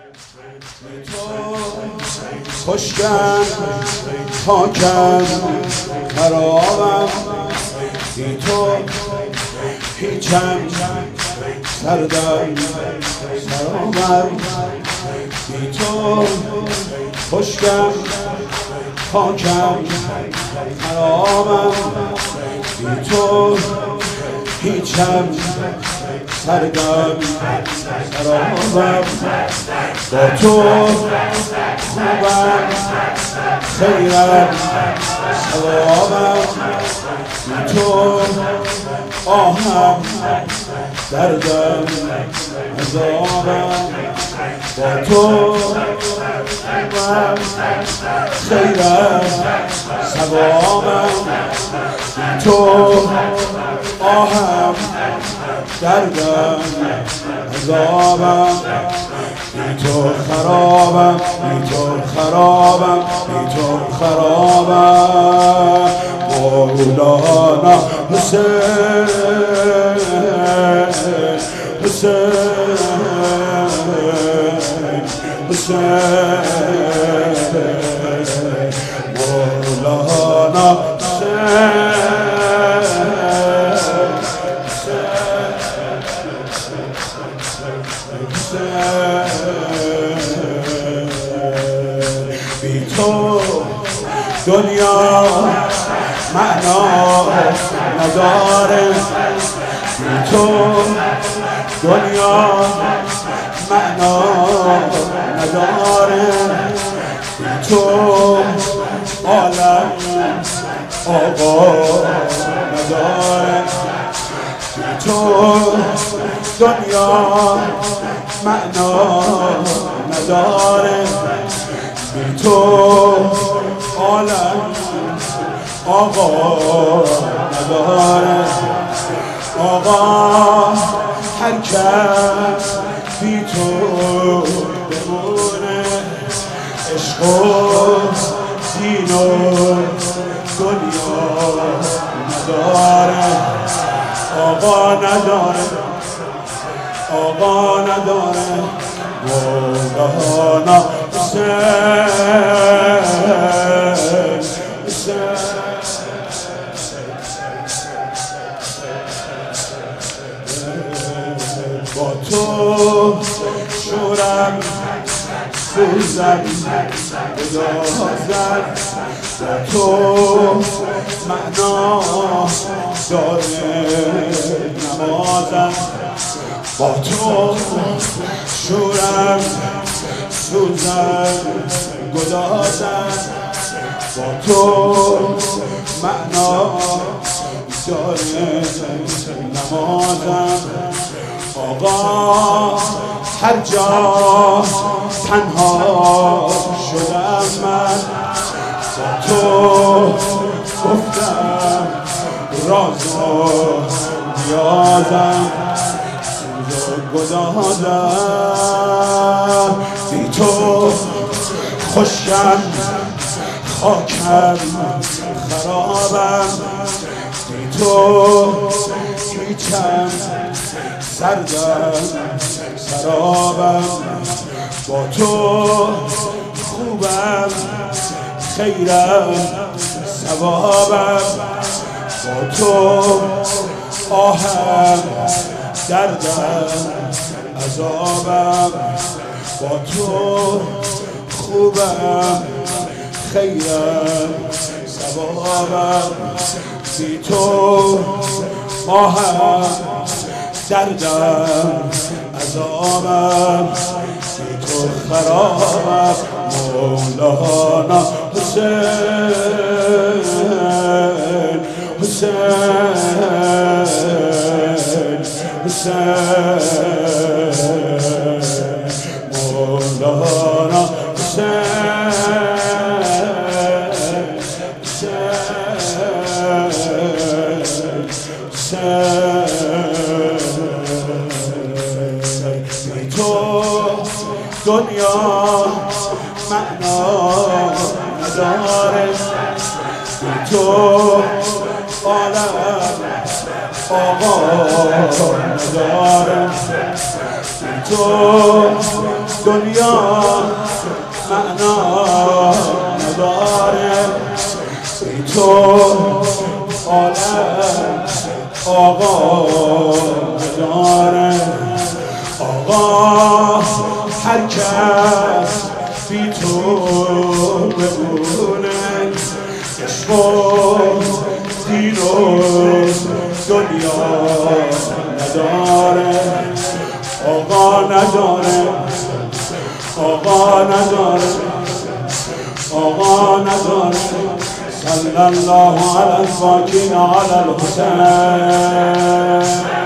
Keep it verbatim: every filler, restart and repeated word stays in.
تو خشکم خاکم خرابم، بی تو هیچم سردم سرابم، بی تو خشکم خاکم خرابم، بی تو هیچم سردم سرابم، با تو خوبم خیرم ثوابم، بی تو آهم دردم عذابم، با تو خوبم خیرم ثوابم، بی تو آهم دردم عذابم، بی تو خرابم بی تو خرابم بی تو خرابم. مولانا حسین حسین حسین مولانا حسین بی تو دنیا معنا نداره، بی تو دنیا معنا نداره، بی تو عالم آقا نداره، بی تو دنیا معنا نداره، بی تو عالم آقا نداره. آقا هر کس بی تو بمونه، عشق و دین و دنیا نداره، آقا نداره آقا نداره. مولانا حسین با تو شورم سوزم بدازم، با تو معنا داره نمازم، با تو شورم سوزم گدازم، با تو معنا داره نمازم. آقا هر جا تنها شدم من، با تو گفتم راز و نیازم، سوز و گدازم، بی تو خشکم خاکم خرابم، بی تو هیچم سردم سرابم، با تو خوبم خیرم ثوابم، با تو آهم دردم عذابم، با تو خوبم خیرم ثوابم، بی تو آهم دردم عذابم، بی تو خرابم. مولانا حسین حسین حسین مولانا حسین بی تو دنیا معنا نداره، بی تو عالم آقا نداره، تو دنیا معنا نداره، بی تو عالم آقا نداره. آقا هر کس بی تو بمونه، عشق و دین و دنیا نداره. آقا نداره، آقا نداره، آقا نداره. صلی الله علی الفاکین علی الحسین.